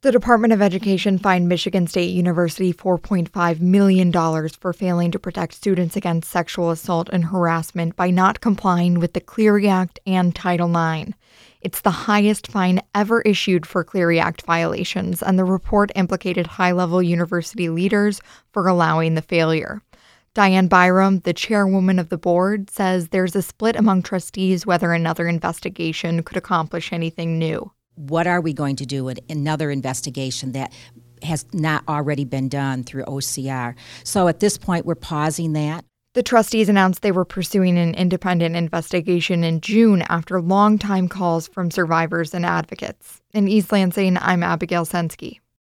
The Department of Education fined Michigan State University $4.5 million for failing to protect students against sexual assault and harassment by not complying with the Clery Act and Title IX. It's the highest fine ever issued for Clery Act violations, and the report implicated high-level university leaders for allowing the failure. Diane Byram, the chairwoman of the board, says there's a split among trustees whether another investigation could accomplish anything new. What are we going to do with another investigation that has not already been done through OCR? So at this point, we're pausing that. The trustees announced they were pursuing an independent investigation in June after longtime calls from survivors and advocates. In East Lansing, I'm Abigail Sensky.